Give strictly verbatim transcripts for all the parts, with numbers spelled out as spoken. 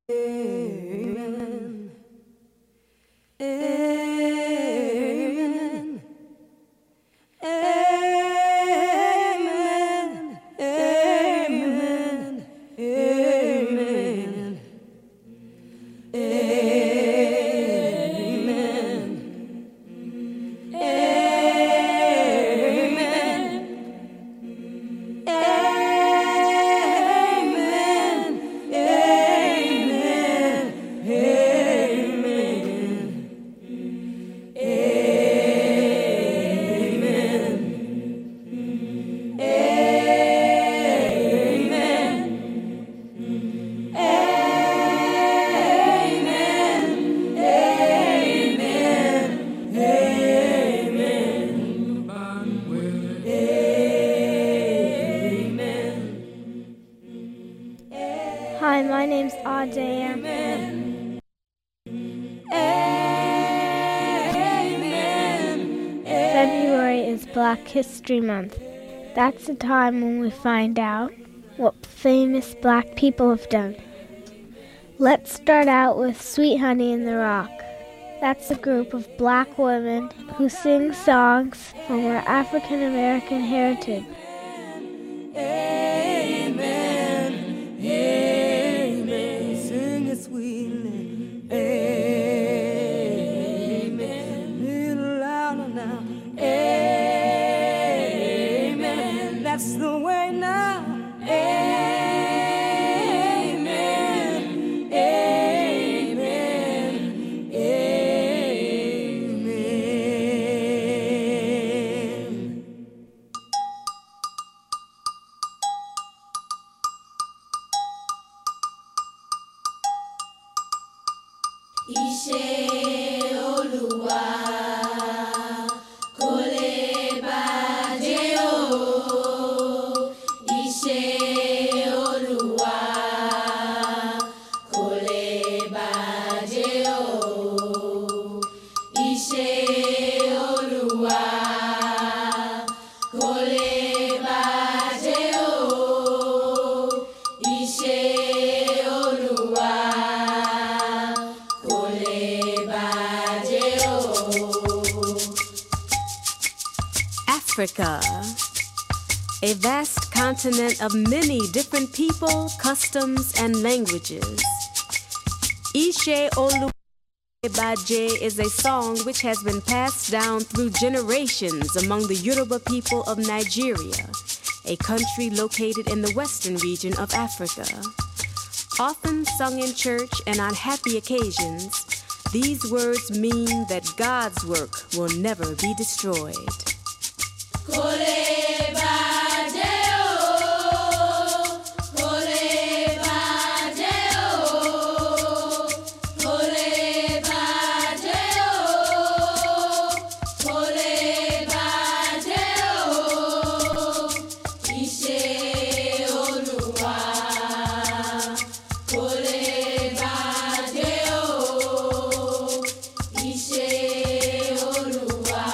Amen. Amen. Amen. Amen. Amen. Hi, my name's Adair. February is Black History Month. That's the time when we find out what famous black people have done. Let's start out with Sweet Honey in the Rock. That's a group of black women who sing songs from our African American heritage. Amen. Amen. Sing it sweetly. Amen. Little louder now. Amen. That's the way now. Amen. Ishe Oluwa kole baje o. Ishe Oluwa kole baje o. Ishe Oluwa kole baje o. Ishe Oluwa. Africa, a vast continent of many different people, customs, and languages. Ishe Oluwaje is a song which has been passed down through generations among the Yoruba people of Nigeria, a country located in the western region of Africa. Often sung in church and on happy occasions, these words mean that God's work will never be destroyed. Kole baje o, kole baje o, kole baje o, kole baje o. Ishe Oluwa, kole baje o. Ishe Oluwa.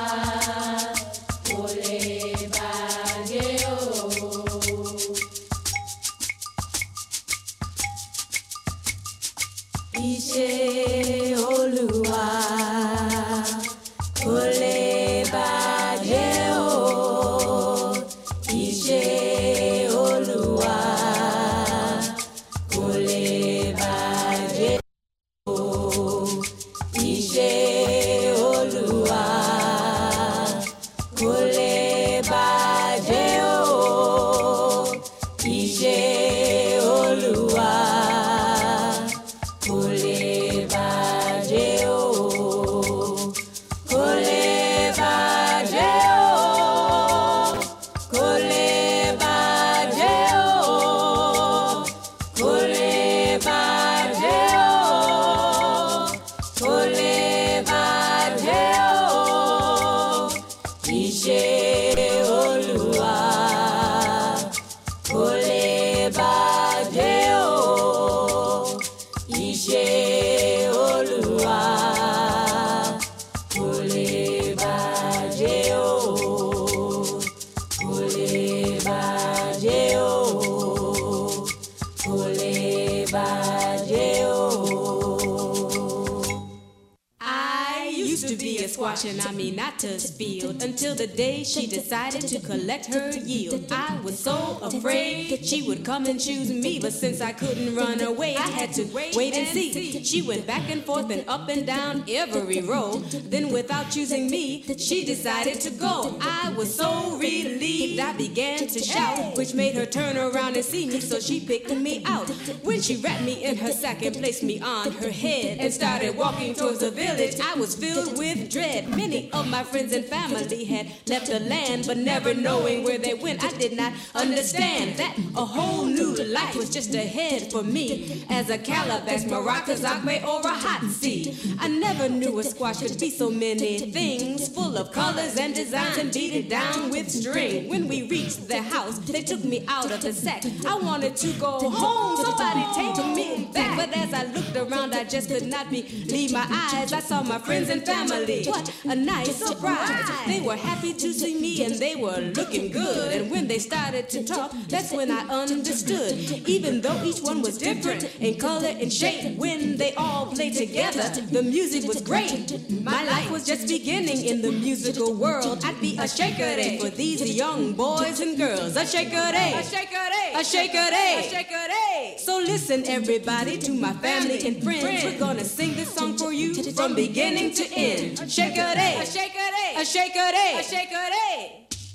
Ishe Oluwa kole baje o. Ishe Oluwa kole baje o. Ishe Oluwa kole baje o. Ishe Oluwa kole baje o, kole baje o, kole baje o, kole baje o, kole baje o. Ishe Oluwa kole baje o. Ishe Oluwa kole baje o, kole baje o, kole baje squash, and I mean not to field, until the day she decided to collect her yield. I was so afraid she would come and choose me, but since I couldn't run away, I had to wait and see. She went back and forth and up and down every row. Then without choosing me, she decided to go. I was so relieved, I began to shout, which made her turn around and see me, so she picked me out. When she wrapped me in her sack and placed me on her head and started walking towards the village, I was filled with dread. Many of my friends and family had left the land, but never knowing where they went, I did not understand that a whole new life was just ahead for me, as a calabash, maracas, agua, or a hot seat. I never knew a squash could be so many things, full of colors and designs, and beat it down with string. When we reached the house, they took me out of the sack. I wanted to go home, somebody take me back, but as I looked around, I just could not believe my eyes. I saw my friends and family. What a nice surprise. They were happy to see me, and they were looking good. And when they started to talk, that's when I understood. Even though each one was different in color and shape, when they all played together, the music was great. My life was just beginning in the musical world. I'd be a shaker-day for these young boys and girls. A shaker-day, a shaker-day, a shaker-day, a shaker-day. So listen, everybody, to my family and friends. We're gonna sing this song for you from beginning to end. Shaker-day, a shaker-day, a shaker-day, a shaker-day.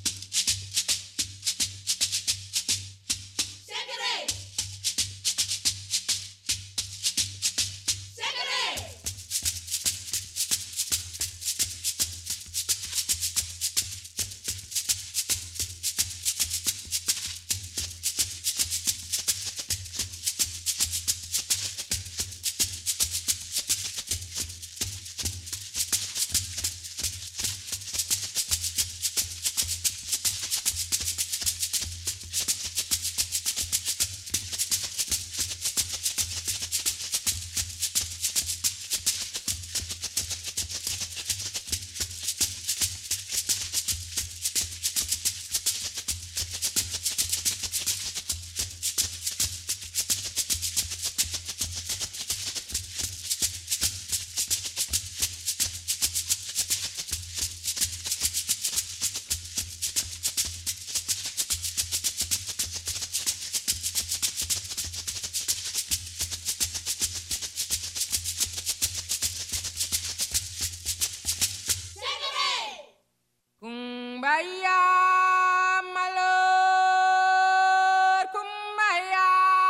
Kumbaya, my Lord, Kumbaya.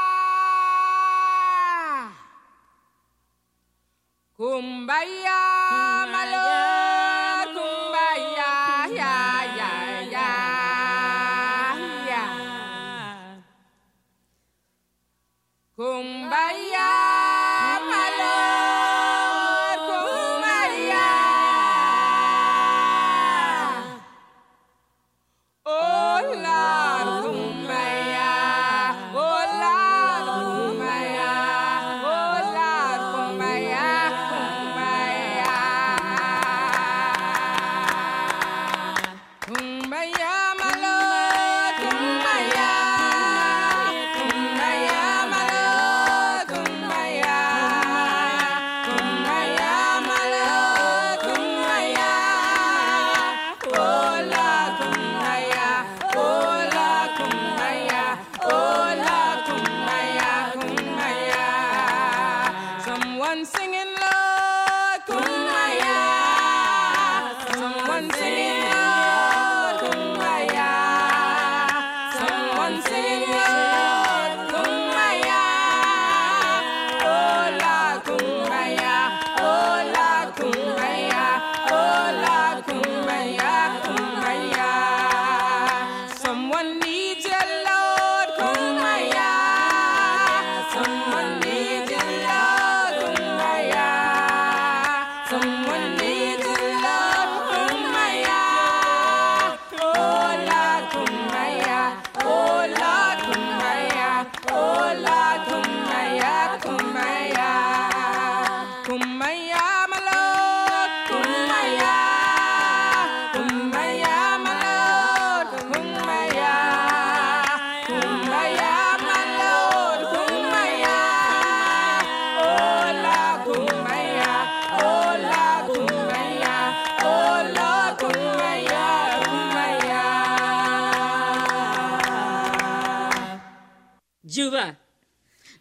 Kumbaya, my Lord, Kumbaya, yeah, yeah, yeah, yeah. Kumbaya, my Lord, Kumbaya. Oh Lord, Kumbaya. Oh Lord, Kumbaya. Oh Lord, Kumbaya, Kumbaya. Kumbaya, my Lord, Kumbaya. Kumbaya, my Lord, Kumbaya. Kumbaya, my Lord, Kumbaya. Oh Lord, Kumbaya. Oh Lord, Kumbaya. Oh Lord, Kumbaya, Kumbaya. Someone singing Lord, Kumbaya. Someone singing Lord, Kumbaya. Someone singing Lord, Kumbaya. Oh Lord, Kumbaya. Oh Lord, Kumbaya. Oh Lord, Kumbaya, Kumbaya. Someone needs you, Lord, Kumbaya. Someone needs you, Lord, Kumbaya.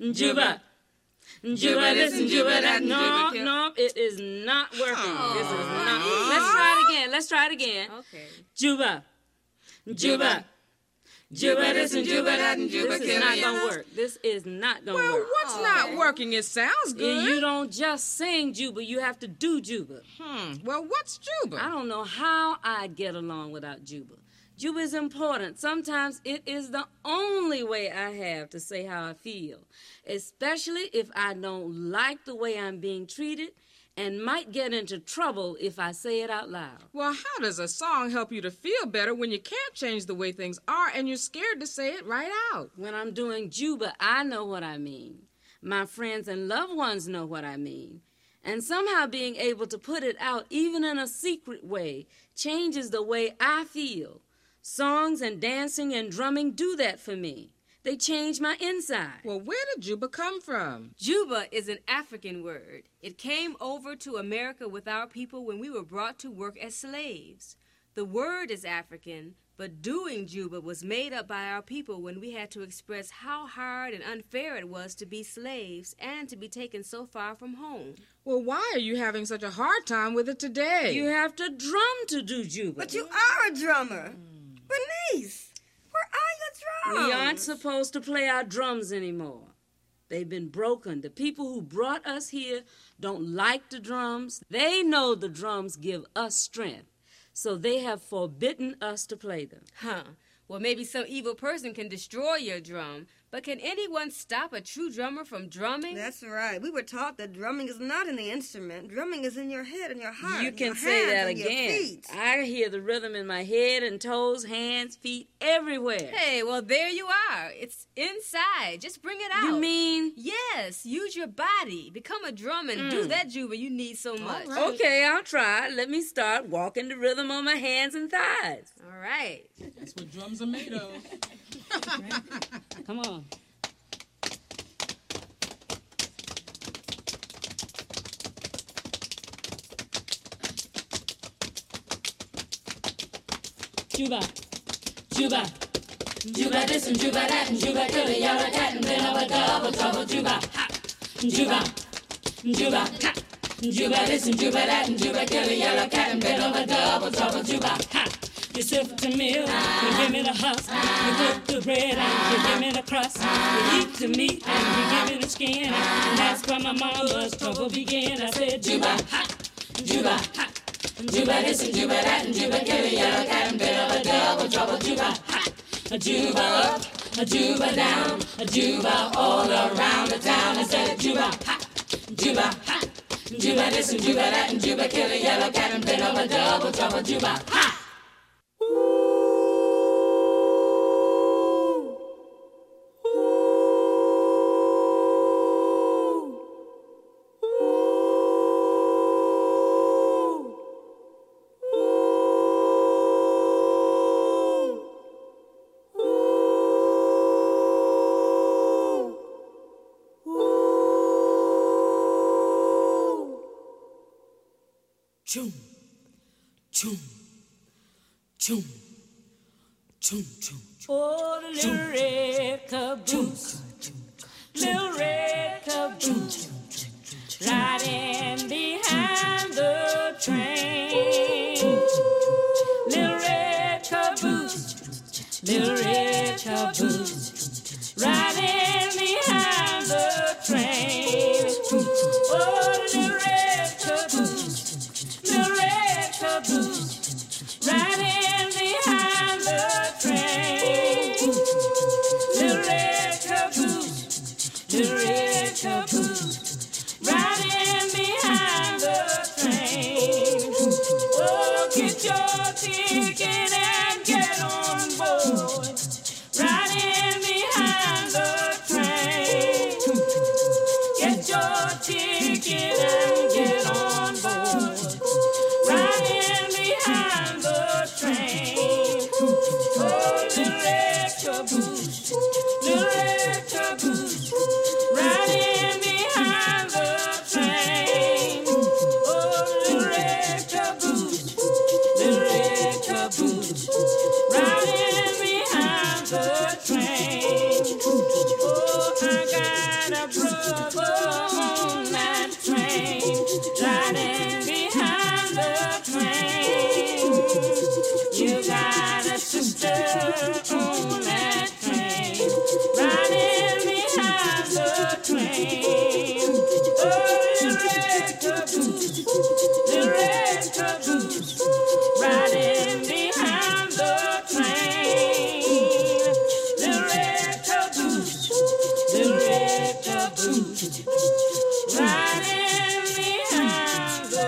Juba. Juba this and Juba that. No, no, it is not working. Oh. This is not. Let's try it again. Let's try it again. Okay. Juba. Juba. Juba this and Juba that and Juba. This is not going to work. This is not going to well, work. Well, what's oh. not working? It sounds good. You don't just sing Juba. You have to do Juba. Hmm. Well, what's Juba? I don't know how I'd get along without Juba. Juba is important. Sometimes it is the only way I have to say how I feel, especially if I don't like the way I'm being treated and might get into trouble if I say it out loud. Well, how does a song help you to feel better when you can't change the way things are and you're scared to say it right out? When I'm doing Juba, I know what I mean. My friends and loved ones know what I mean. And somehow being able to put it out, even in a secret way, changes the way I feel. Songs and dancing and drumming do that for me. They change my inside. Well, where did Juba come from? Juba is an African word. It came over to America with our people when we were brought to work as slaves. The word is African, but doing Juba was made up by our people when we had to express how hard and unfair it was to be slaves and to be taken so far from home. Well, why are you having such a hard time with it today? You have to drum to do Juba. But you are a drummer. Mm. Bernice, where are your drums? We aren't supposed to play our drums anymore. They've been broken. The people who brought us here don't like the drums. They know the drums give us strength, so they have forbidden us to play them. Huh. Well, maybe some evil person can destroy your drum, but can anyone stop a true drummer from drumming? That's right. We were taught that drumming is not in the instrument. Drumming is in your head and your heart. You can your say that and again. I hear the rhythm in my head and toes, hands, feet, everywhere. Hey, well, there you are. It's inside. Just bring it out. You mean? Yes. Use your body. Become a drum and mm. do that Juba you need so much. Right. Okay, I'll try. Let me start walking the rhythm on my hands and thighs. All right. That's what drums are made of. Come on. Juba, Juba, Juba this and Juba that and Juba kill a yellow cat and then have a double trouble. Juba, ha, Juba, Juba, ha, Juba this and Juba that and Juba kill a yellow cat and then have a double trouble. Juba, ha. You sift the meal, you give me the husk, you cook the bread and you give me the crust, you eat the meat and you give me the skin, and that's where my mama's trouble began. I said, Juba, ha, Juba, ha, Juba this and Juba that and Juba kill a yellow cat and bit of a double trouble. Juba, ha, a Juba up, a Juba down, a Juba all around the town. I said, Juba, ha, Juba, ha, Juba this and Juba that and Juba kill a yellow cat and bit of a double trouble. Juba, ha. Chum, chum, chum, chum, chum. Oh, the little red caboose, little red caboose, riding behind the train. Little red caboose, little red caboose, riding behind the train. Oh, the little red caboose, little red caboose, riding behind the train. Little red caboose, little red caboose, riding behind the train. Oh, get your ticket and get on board, riding behind the train. Get your ticket and get on board, riding behind the train. Oh, little red caboose, little red caboose, riding behind the train. Oh, little red caboose, little red caboose, riding behind the train. Oh, I got a riding behind the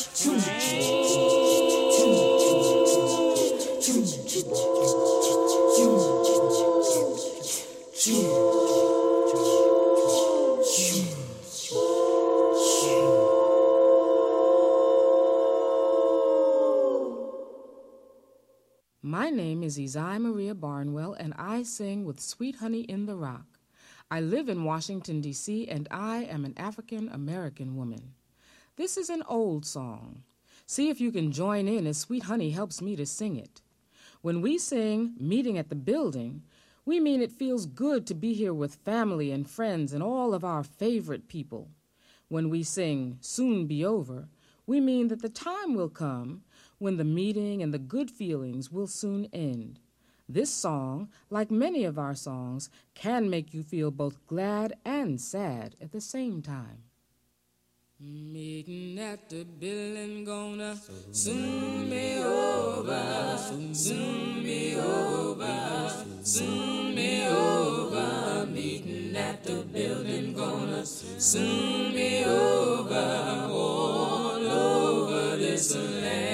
My name is Isaiah Maria Barnwell, and I sing with Sweet Honey in the Rock. I live in Washington, D C, and I am an African-American woman. This is an old song. See if you can join in as Sweet Honey helps me to sing it. When we sing Meeting at the Building, we mean it feels good to be here with family and friends and all of our favorite people. When we sing Soon Be Over, we mean that the time will come when the meeting and the good feelings will soon end. This song, like many of our songs, can make you feel both glad and sad at the same time. Meeting at the building gonna soon be over, soon be over, soon be over. Meeting at the building gonna soon be over, all over this land.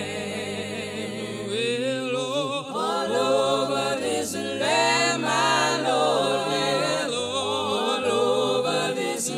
Well, all over this land, my Lord, well, all over this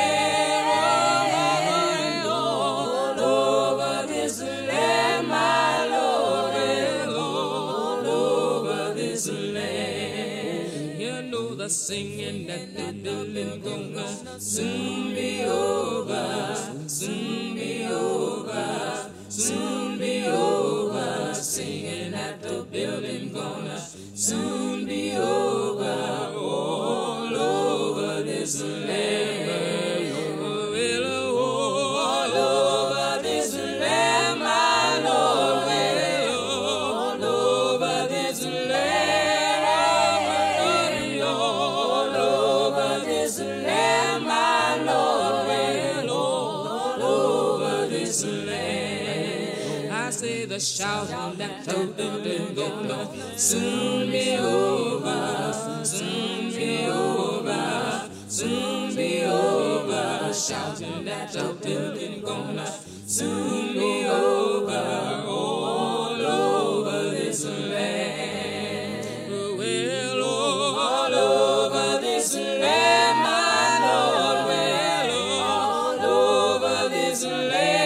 land, all over this land, my Lord, well, all over this land. You know the singing that the building gonna soon be over, soon be over, soon be over. Singing at the building gonna soon be over, all over this land. Well, all over this land, my Lord, well, all over this land, all over this land, my Lord, well, all over this land. I say the shouting that the building gonna soon be over, soon be over, soon be over. Shouting that the building gonna soon be over, all over this land. Well, all over this land, my Lord, well, all over this land.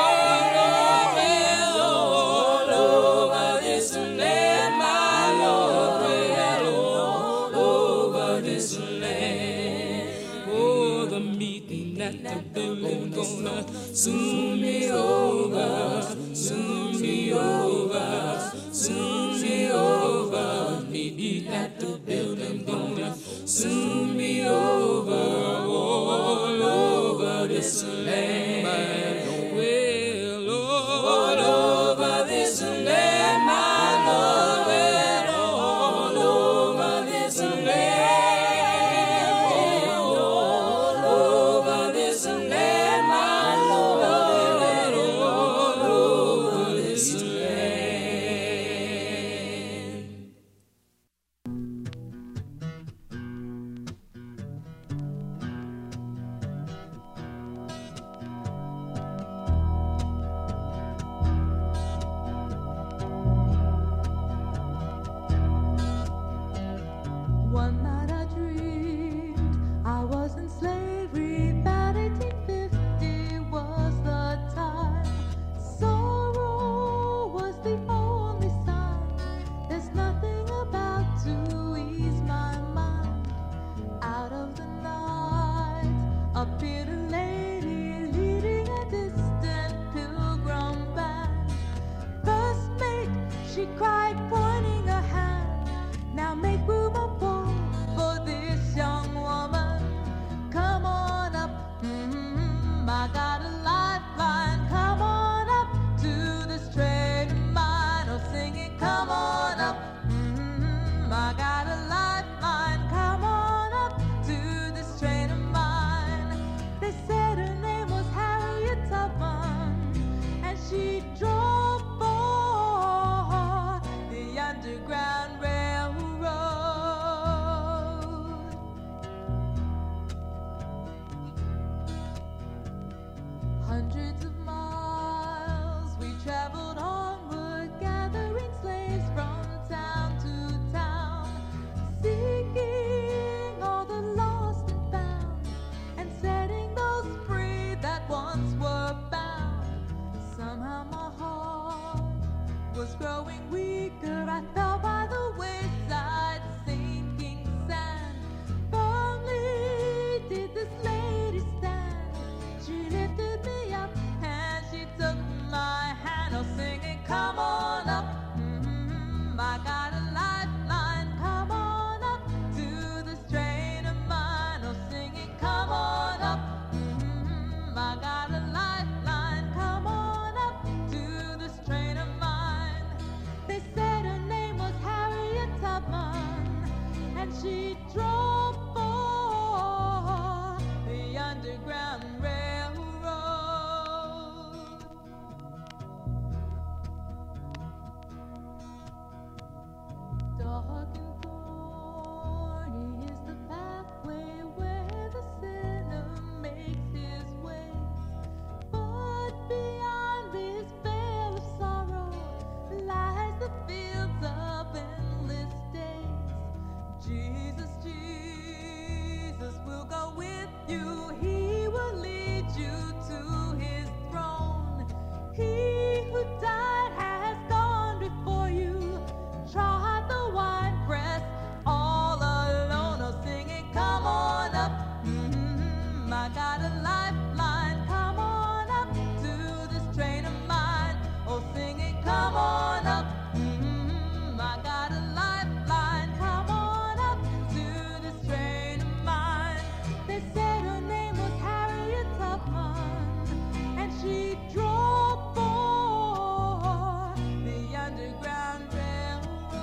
Soon be over, soon be over, soon be over. Meet at the building gonna soon be over, all over this land. Well, all over this land, my Lord, well, all over this land, all over this land, my Lord, all over this land. One night I dreamed I was in slavery. About eighteen fifty was the time. Sorrow was the only sign. There's nothing about to ease my mind. Out of the night appeared a lady leading a distant pilgrim band. First mate, she cried, pointing a hand. Now make room for, for this young woman. Come on up, mm-hmm, I got a lifeline. Come on up to this train of mine. Oh, sing it, come on up, mm-hmm, I got a lifeline. Come on up to this train of mine. They said her name was Harriet Tubman, and she drove for the Underground Railroad. Hundreds of miles we traveled onward, gathering slaves from town to town, seeking all the lost and found, and setting those free that once were bound. Somehow my heart was growing weaker. I fell by the wayside, sinking sand. Firmly did this lady stand. She lifted me up and she took my hand, oh singing, come on up. Mm-hmm. I got a lifeline. Come on up to this train of mine, oh singing, come on up. Mm-hmm. I got a lifeline. Come on up to this train of mine. They said her name was Harriet Tubman, and she drove for the Underground Railroad. Dark and thorny is the pathway where the sinner makes his way, but beyond this veil of sorrow lies the fields of endless days. Jesus, Jesus will go with you. He will lead you to his throne. He who died has gone before you, trod the winepress all alone, oh singing, come on up. Mm-hmm. I got a lifeline. Come on up to this train of mine, oh singing, come on up. Mm-hmm. I got a lifeline. Come on up to this train of mine. They said her name was Harriet Tubman, and she drove for the Underground Railroad.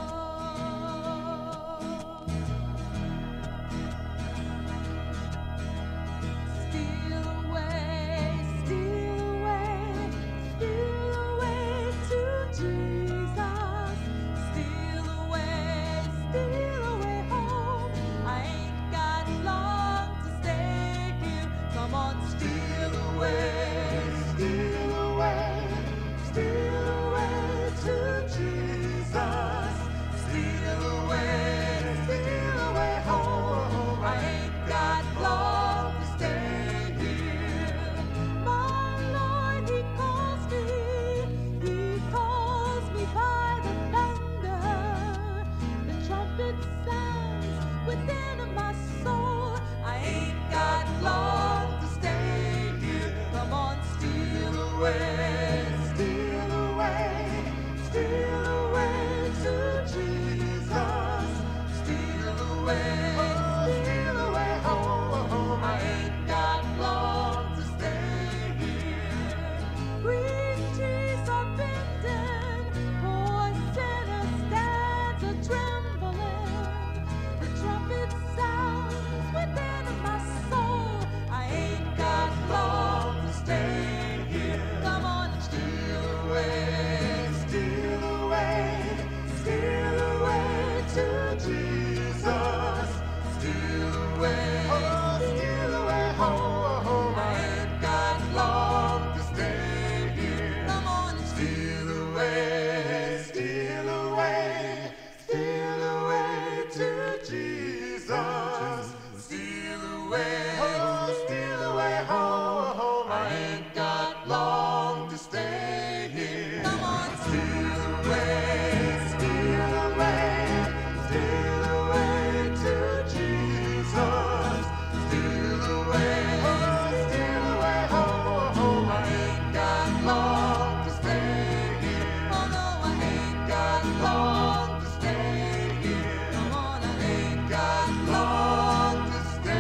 Steal away, steal away, steal away to Jesus. Steal away, steal away home. I ain't got long to stay here. Come on, steal away, steal away, steal away to Jesus. Steal away, steal away home. I ain't got long to stay here. My Lord, he calls me, he calls me by the thunder. The trumpet sounds within my soul. I ain't got long to stay here. Come on, steal away, steal away, steal away to Jesus. Steal away, steal away home. I ain't got long to stay here. Green trees are bending, poor sinner stands a trembling. The trumpet sounds within my soul. I ain't got long to stay here. Come on, steal away, steal away, steal away to Jesus. Steal away, oh, steal away home. I ain't got long to stay here. Come on, steal away, steal away, steal away to Jesus. Steal away, oh, steal away home. I ain't got long to stay here. Come on, steal away, steal away, steal away to Jesus. Steal away, oh, steal away home. I ain't got long to stay here. Oh no, I ain't got long to stay here. Come on, I ain't got long to stay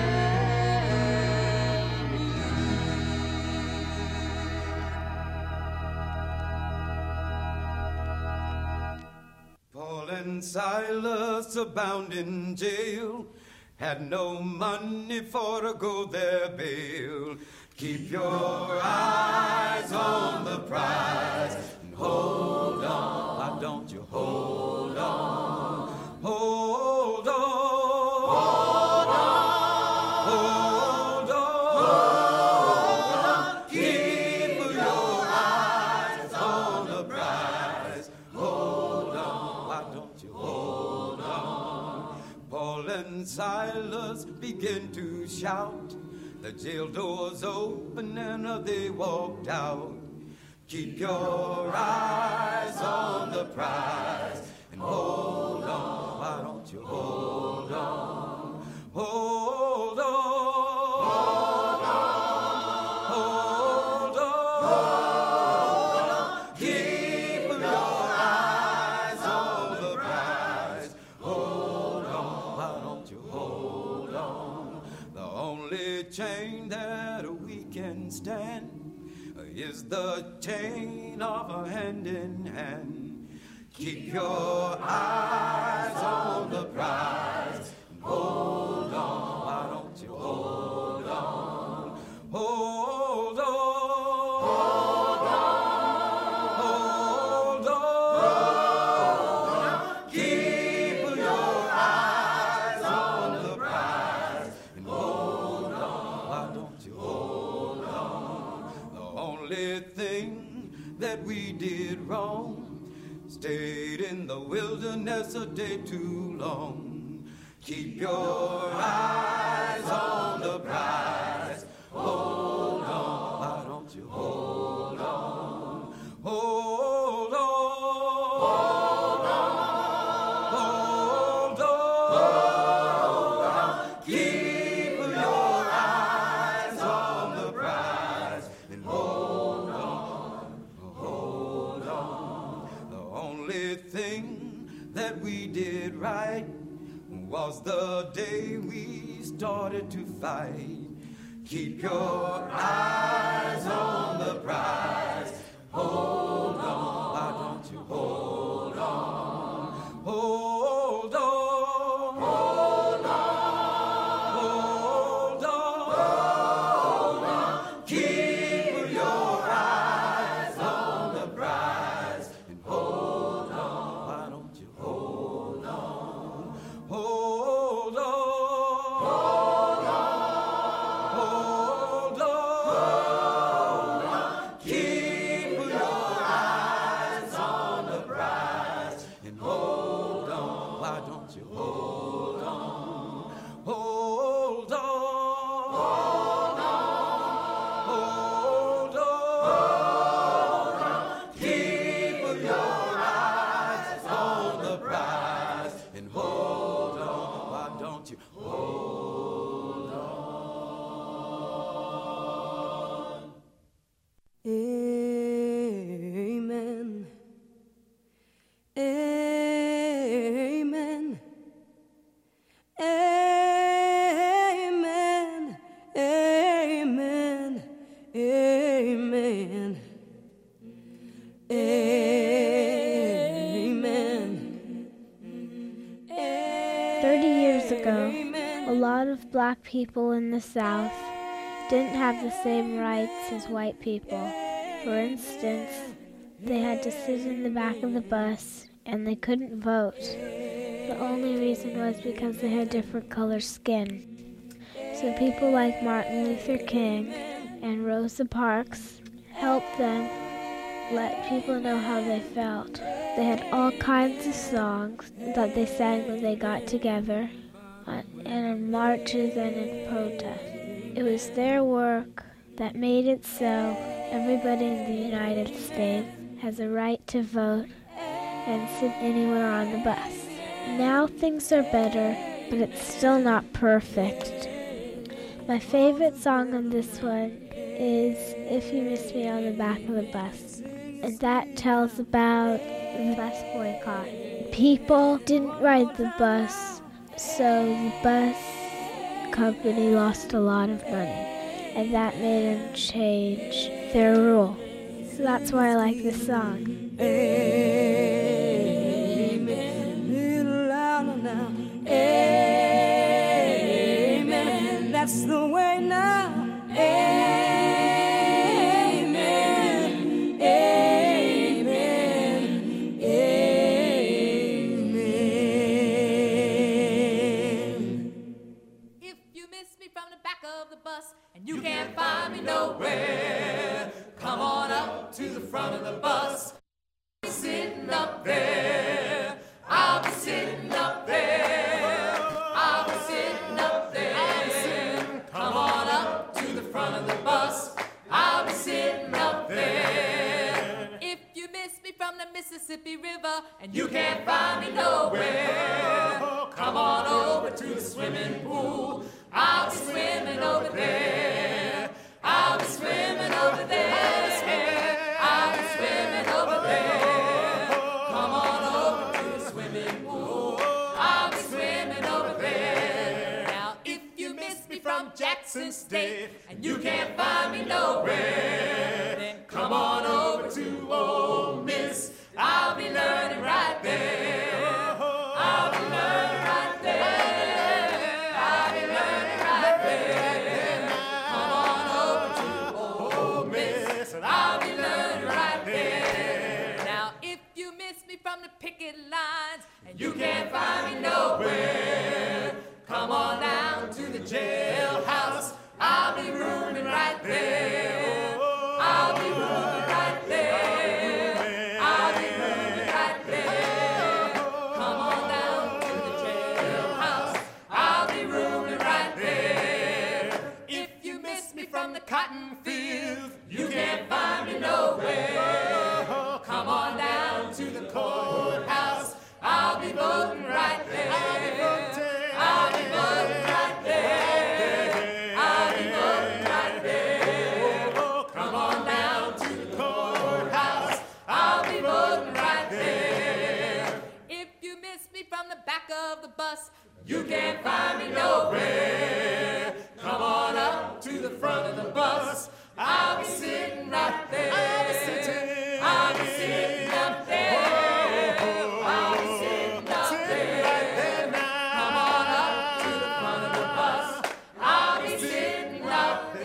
here. Paul and Silas are bound in jail, had no money for to go their bail. Keep your eyes on the prize and hold on. Why don't you hold on? Hold on. Hold on. Hold on. Hold on. Keep fellas begin to shout. The jail doors open and they walked out. Keep your eyes on the prize and hold on. Why don't you hold on? Hold on. Hold on. Hold on. Keep your eyes on the prize. Hold on. Why don't you hold on? The only chain that we can stand is the chain of a hand in hand. Keep your eyes on the prize. Hold on, why don't you hold on? Hold on. Hold on. Hold on. Keep your eyes on the prize. And hold on, why don't you hold on? The only thing that we did wrong, stayed in the wilderness a day too long. Keep your eyes on the prize. Hold on, why don't you hold on? Hold on. Hold on. Hold on. Keep your eyes on the prize. And hold on, hold on. The only thing that we did right was the day we started to fight. Keep your eyes on the prize. Hold on, why don't you hold on? Hold on. Hold on. Hold on. Hold on. Keep your eyes on the prize. And hold on, why don't you hold on? Hold on. Hold on. Hold on. Keep your eyes on the prize. And hold on. Why don't you hold on? Hold on. Hold on. Hold on. Keep your eyes on the prize. And hold on. Why don't you hold on? Amen. Amen. Amen. Amen. Amen. Amen. Thirty years ago, a lot of black people in the South didn't have the same rights as white people. For instance, they had to sit in the back of the bus and they couldn't vote. The only reason was because they had different color skin. So people like Martin Luther King and Rosa Parks helped them let people know how they felt. They had all kinds of songs that they sang when they got together, uh, and in marches and in protests. It was their work that made it so everybody in the United States has a right to vote and sit anywhere on the bus. Now things are better, but it's still not perfect. My favorite song on this one is If You Miss Me on the Back of the Bus. And that tells about the bus boycott. People didn't ride the bus, so the bus company lost a lot of money. And that made them change their rule. So that's why I like this song. Amen. Little louder now. Amen. That's the way now. Amen. Amen. Amen. If you miss me from the back of the bus and you can't find me nowhere, come on up to the front of the bus. I'll be sitting up there. I'll be sitting up there. I'll be sitting up there. and you can't find me nowhere. Come on over to the swimming pool. I'll be swimming over there. I'll be swimming over there. I'll be swimming over there. Come on over to the swimming pool. I'll be swimming over there. Now, if you miss me from Jackson State and you can't find me nowhere, then come on over to Ole Miss. I'll be learning right there. I'll be learning right there. I'll be learning right there. Come on over to Ole Miss. I'll be learning right there. Now, if you miss me from the picket lines and you can't find me nowhere, come on down to the jailhouse. I'll be rooming right there. I'll be rooming right there. I'll be rooming right there. Come on down to the jailhouse. I'll be rooming right there. If you miss me from the cotton fields, you can't find me nowhere. Come on down to the courthouse. I'll be voting right there. I'll be voting right there. I'll be voting right there. Come on down to the courthouse. I'll be voting right there. If you miss me from the back of the bus, you can't find me nowhere. Come on up to the front of the bus. I'll be sitting right there. I'll be sitting. I'll be sitting up there. I'll be sitting up there. Come on up to the front of the bus. I'll be sitting up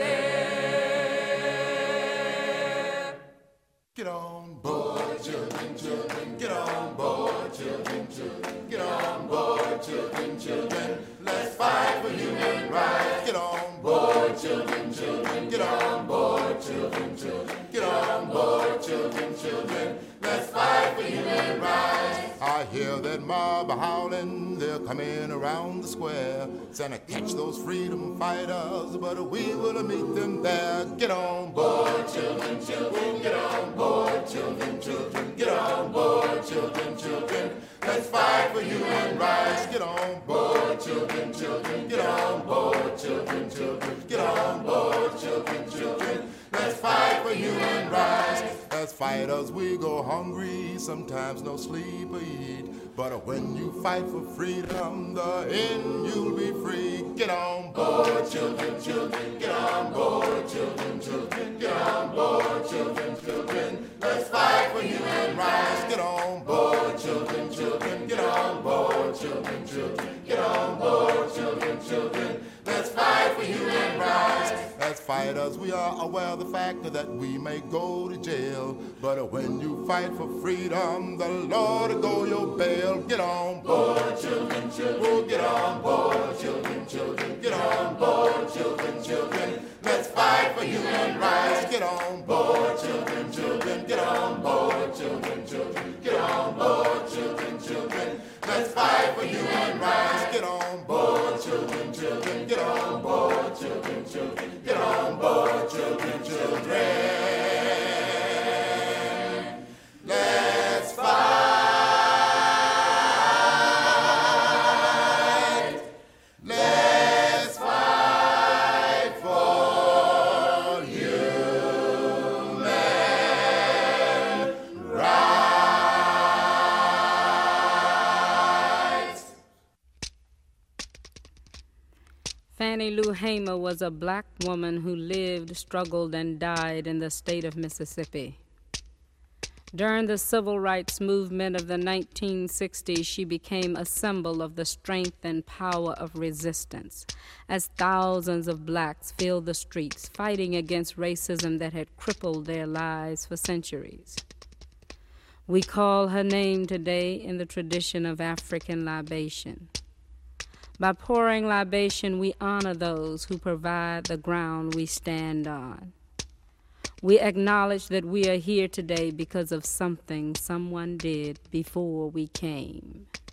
there. Get on board, children, children. Get on board, children, children. Get on board, children, children. Let's fight for human rights. Get on board, children, children. Get on board, children, children. Get on board, children, children. Let's fight for human rights. I hear that mob howling, they're coming around the square, saying to catch those freedom fighters, but we will meet them there. Get on board, children, children. Get on board, children, children. Get on board, children, children. Let's fight for human rights. Get on board, children, children. Get on board, children, children. Get on board, children, children. Let's fight for human rights. As fighters we go hungry, sometimes no sleep or eat. But when you fight for freedom, the end you'll be free. Get on board, children, children. Get on board, children, children. Get on board, children, children. Let's fight for human rights. Get on board, children, children. Get on board, children, children. Get on board, children, children. Let's fight for human rights. As fighters, we are aware of the fact that we may go to jail. But when you fight for freedom, the Lord will go your bail. Get on board, children, children. Get on board, children, children. Get on board, children, children. Let's fight for human rights. Get on board, children, children. Get on board, children, children. Get on board, children, children. Let's fight for human rights. Get on board, children, children. Get on board, children, children. Get on board, children, children. Let's fight. Let's fight for human rights. Fannie Lou Hamer was a black woman who lived, struggled, and died in the state of Mississippi. During the civil rights movement of the nineteen sixties, she became a symbol of the strength and power of resistance, as thousands of blacks filled the streets, fighting against racism that had crippled their lives for centuries. We call her name today in the tradition of African libation. By pouring libation, we honor those who provide the ground we stand on. We acknowledge that we are here today because of something someone did before we came.